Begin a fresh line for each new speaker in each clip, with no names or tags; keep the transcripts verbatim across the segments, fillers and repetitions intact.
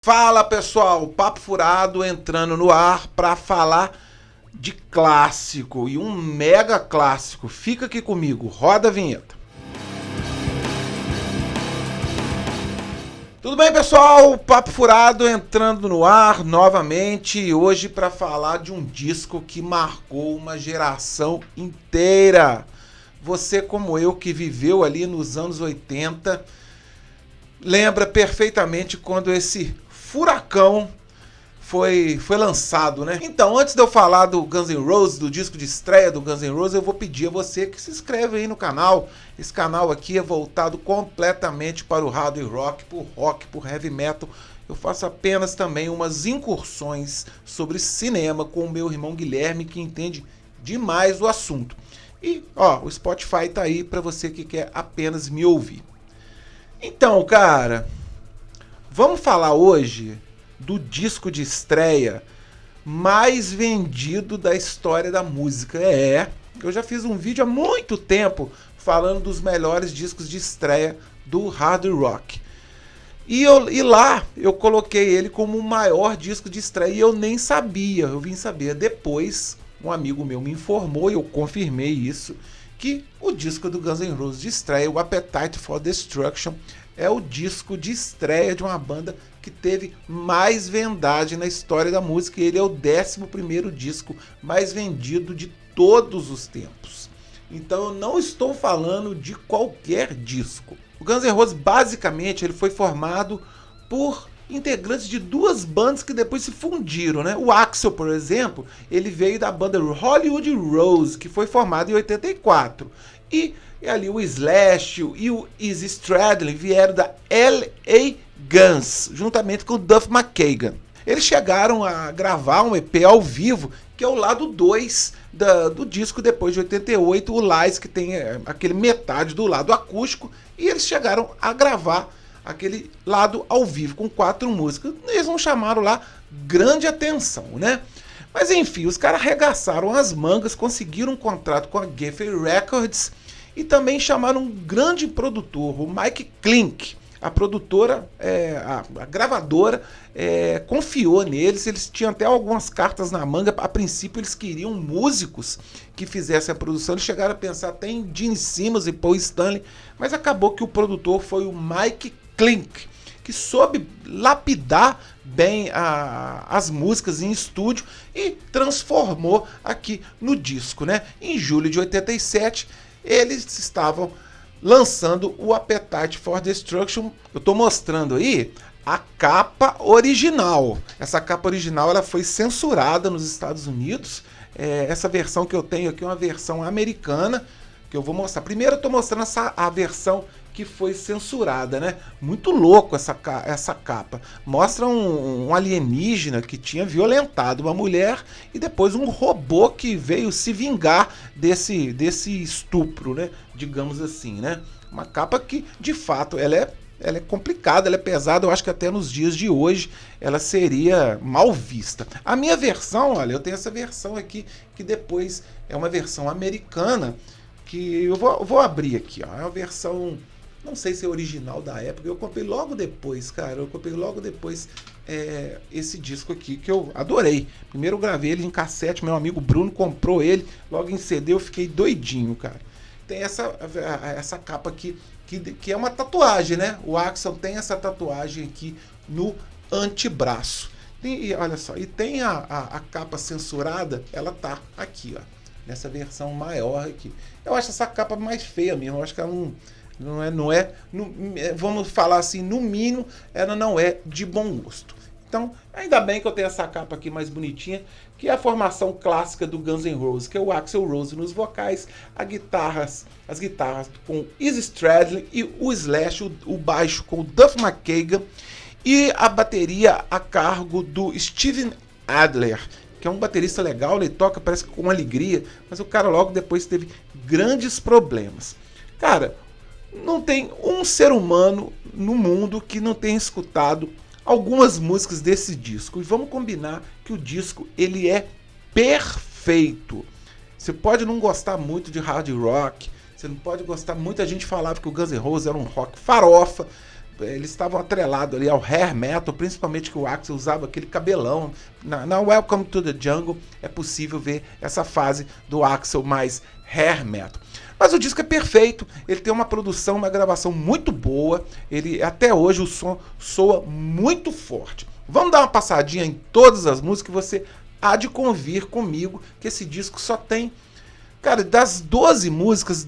Fala pessoal, Papo Furado entrando no ar para falar de clássico e um mega clássico. Fica aqui comigo, roda a vinheta. Tudo bem pessoal, Papo Furado entrando no ar novamente hoje para falar de um disco que marcou uma geração inteira. Você como eu que viveu ali nos anos oitenta, lembra perfeitamente quando esse furacão foi, foi lançado, né? Então, antes de eu falar do Guns N' Roses, do disco de estreia do Guns N' Roses, eu vou pedir a você que se inscreve aí no canal. Esse canal aqui é voltado completamente para o hard rock, por rock, por heavy metal. Eu faço apenas também umas incursões sobre cinema com o meu irmão Guilherme, que entende demais o assunto. E, ó, o Spotify tá aí para você que quer apenas me ouvir. Então, cara, vamos falar hoje do disco de estreia mais vendido da história da música. É, eu já fiz um vídeo há muito tempo falando dos melhores discos de estreia do hard rock. E, eu, e lá eu coloquei ele como o maior disco de estreia e eu nem sabia, eu vim saber depois, um amigo meu me informou e eu confirmei isso, que o disco do Guns N' Roses de estreia, o Appetite for Destruction, é o disco de estreia de uma banda que teve mais vendagem na história da música e ele é o décimo primeiro disco mais vendido de todos os tempos. Então eu não estou falando de qualquer disco. O Guns N' Roses basicamente ele foi formado por integrantes de duas bandas que depois se fundiram, né? O Axl, por exemplo, ele veio da banda Hollywood Rose, que foi formada em oitenta e quatro. E, e ali o Slash e o Izzy Stradlin vieram da L A Guns, juntamente com o Duff McKagan. Eles chegaram a gravar um E P ao vivo, que é o lado dois do disco depois de oitenta e oito, o Lies, que tem é, aquele metade do lado acústico, e eles chegaram a gravar aquele lado ao vivo com quatro músicas. Eles não chamaram lá grande atenção, né? Mas enfim, os caras arregaçaram as mangas, conseguiram um contrato com a Geffen Records e também chamaram um grande produtor, o Mike Clink. A produtora, é, a, a gravadora, é, confiou neles, eles tinham até algumas cartas na manga. A princípio eles queriam músicos que fizessem a produção, eles chegaram a pensar até em Gene Simmons e Paul Stanley, mas acabou que o produtor foi o Mike Clink, que soube lapidar bem a, as músicas em estúdio e transformou aqui no disco, né? Em julho de oitenta e sete, eles estavam lançando o Appetite for Destruction. Eu estou mostrando aí a capa original. Essa capa original ela foi censurada nos Estados Unidos. É, essa versão que eu tenho aqui é uma versão americana, que eu vou mostrar. Primeiro eu estou mostrando essa, a versão que foi censurada, né? Muito louco essa, essa capa. Mostra um, um alienígena que tinha violentado uma mulher e depois um robô que veio se vingar desse, desse estupro, né? Digamos assim, né? Uma capa que, de fato, ela é, ela é complicada, ela é pesada. Eu acho que até nos dias de hoje ela seria mal vista. A minha versão, olha, eu tenho essa versão aqui que depois é uma versão americana que eu vou, eu vou abrir aqui, ó. É uma versão, não sei se é original da época, eu comprei logo depois, cara, eu comprei logo depois é, esse disco aqui, que eu adorei. Primeiro eu gravei ele em cassete, meu amigo Bruno comprou ele, logo em C D eu fiquei doidinho, cara. Tem essa, essa capa aqui, que, que é uma tatuagem, né? O Axl tem essa tatuagem aqui no antebraço. E olha só, e tem a, a, a capa censurada, ela tá aqui, ó, nessa versão maior aqui. Eu acho essa capa mais feia mesmo, eu acho que ela não... Não é, não é, não, vamos falar assim, no mínimo, ela não é de bom gosto. Então, ainda bem que eu tenho essa capa aqui mais bonitinha, que é a formação clássica do Guns N' Roses, que é o Axl Rose nos vocais, as guitarras, as guitarras com Izzy Stradlin e o Slash, o, o baixo com o Duff McKagan e a bateria a cargo do Steven Adler, que é um baterista legal, ele toca parece com alegria, mas o cara logo depois teve grandes problemas. Cara, não tem um ser humano no mundo que não tenha escutado algumas músicas desse disco. E vamos combinar que o disco ele é perfeito. Você pode não gostar muito de hard rock, você não pode gostar... Muita gente falava que o Guns N' Roses era um rock farofa. eles estavam atrelados ali ao hair metal, principalmente que o Axl usava aquele cabelão. Na, na Welcome to the Jungle é possível ver essa fase do Axl mais hair metal. Mas o disco é perfeito, ele tem uma produção, uma gravação muito boa, ele até hoje o som soa muito forte. Vamos dar uma passadinha em todas as músicas que você há de convir comigo, que esse disco só tem... Cara, das doze músicas,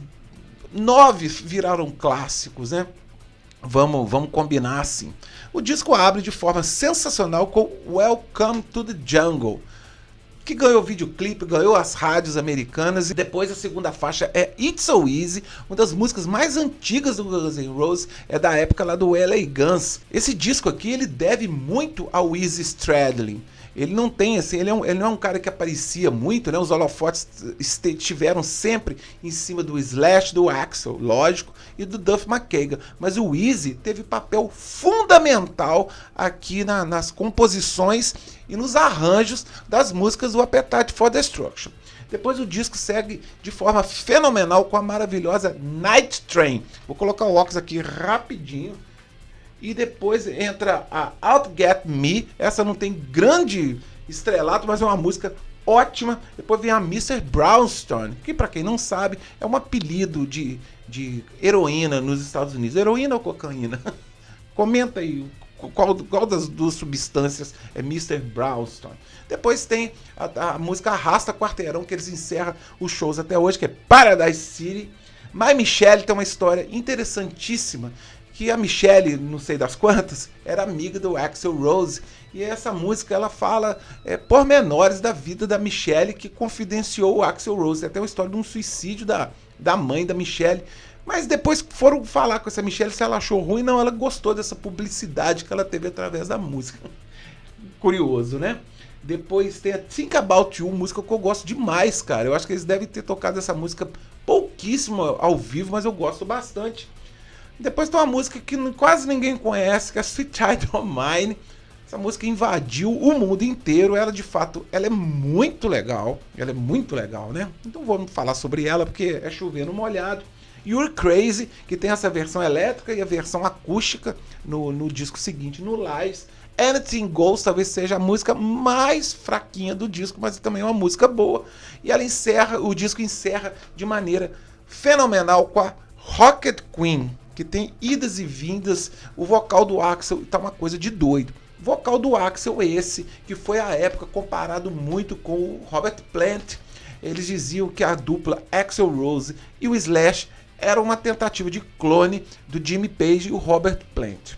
nove viraram clássicos, né? Vamos, vamos combinar assim. O disco abre de forma sensacional com Welcome to the Jungle, que ganhou videoclipe, ganhou as rádios americanas, e depois a segunda faixa é It's So Easy, uma das músicas mais antigas do Guns N' Roses, é da época lá do L A Guns. Esse disco aqui ele deve muito ao Izzy Stradlin. Ele não tem assim, ele, é um, ele não é um cara que aparecia muito, né? Os holofotes estiveram sempre em cima do Slash, do Axl, lógico, e do Duff McKagan. Mas o Izzy teve papel fundamental aqui na, nas composições e nos arranjos das músicas do Appetite for Destruction. Depois o disco segue de forma fenomenal com a maravilhosa Night Train. Vou colocar o óculos aqui rapidinho. E depois entra a Out Get Me. Essa não tem grande estrelato, mas é uma música ótima. Depois vem a mister Brownstone, que para quem não sabe é um apelido de, de heroína nos Estados Unidos. Heroína ou cocaína? Comenta aí qual, qual das duas substâncias é mister Brownstone. Depois tem a, a música Arrasta Quarteirão, que eles encerram os shows até hoje, que é Paradise City. My Michelle tem uma história interessantíssima, que a Michelle, não sei das quantas, era amiga do Axl Rose. E essa música ela fala é, pormenores da vida da Michelle, que confidenciou o Axl Rose. Tem até uma história de um suicídio da, da mãe da Michelle. Mas depois foram falar com essa Michelle se ela achou ruim. Não, ela gostou dessa publicidade que ela teve através da música. Curioso, né? Depois tem a Think About You, música que eu gosto demais, cara. Eu acho que eles devem ter tocado essa música pouquíssimo ao vivo, mas eu gosto bastante. Depois tem uma música que quase ninguém conhece, que é Sweet Child O' Mine. Essa música invadiu o mundo inteiro. Ela, de fato, ela é muito legal. Ela é muito legal, né? Então vamos falar sobre ela, porque é chover no molhado. You're Crazy, que tem essa versão elétrica e a versão acústica no, no disco seguinte, no Lies. Anything Goes talvez seja a música mais fraquinha do disco, mas também é uma música boa. E ela encerra, o disco encerra de maneira fenomenal com a Rocket Queen, que tem idas e vindas. O vocal do Axl tá uma coisa de doido. O vocal do Axl é esse, que foi à época comparado muito com o Robert Plant. Eles diziam que a dupla Axl Rose e o Slash era uma tentativa de clone do Jimmy Page e o Robert Plant.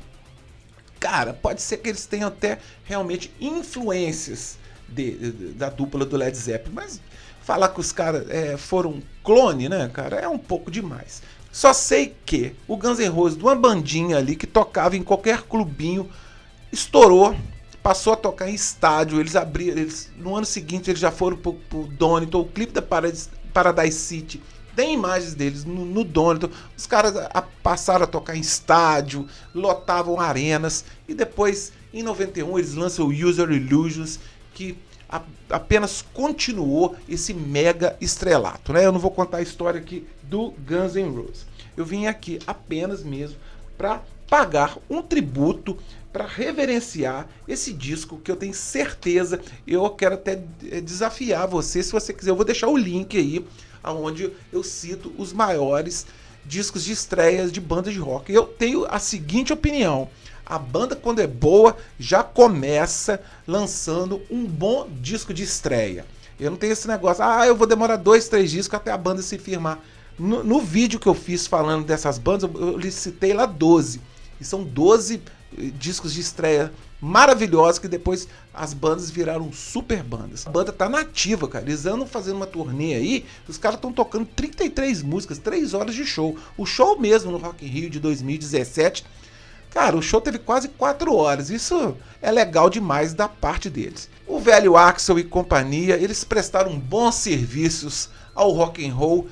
Cara, pode ser que eles tenham até realmente influências de, de, da dupla do Led Zeppelin, mas falar que os caras é, foram clone, né, cara, é um pouco demais. Só sei que o Guns N' Roses, de uma bandinha ali que tocava em qualquer clubinho, estourou, passou a tocar em estádio. Eles abriram, eles, no ano seguinte eles já foram pro, pro Donington. O clipe da Paradise, Paradise City tem imagens deles no, no Donington. Os caras a, passaram a tocar em estádio, lotavam arenas. E depois, em noventa e um, eles lançam o User Illusions, que a, apenas continuou esse mega estrelato, né? Eu não vou contar a história aqui do Guns N' Roses. Eu vim aqui apenas mesmo para pagar um tributo, para reverenciar esse disco que eu tenho certeza, eu quero até desafiar você, se você quiser, eu vou deixar o link aí, onde eu cito os maiores discos de estreias de bandas de rock. Eu tenho a seguinte opinião: a banda, quando é boa, já começa lançando um bom disco de estreia. Eu não tenho esse negócio, ah, eu vou demorar dois, três discos até a banda se firmar. No, no vídeo que eu fiz falando dessas bandas, eu, eu licitei lá doze. E são doze discos de estreia maravilhosos que depois as bandas viraram super bandas. A banda tá nativa, cara. Eles andam fazendo uma turnê aí, os caras estão tocando trinta e três músicas, três horas de show. O show mesmo no Rock in Rio de dois mil e dezessete, cara, o show teve quase quatro horas. Isso é legal demais da parte deles. O velho Axl e companhia, eles prestaram bons serviços ao rock and roll,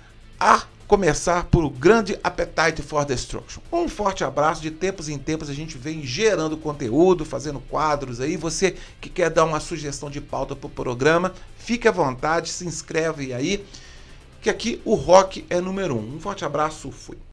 a começar por o grande Appetite for Destruction. Um forte abraço. De tempos em tempos a gente vem gerando conteúdo, fazendo quadros aí. Você que quer dar uma sugestão de pauta para o programa, fique à vontade, se inscreve aí, que aqui o rock é número um. Um forte abraço, fui.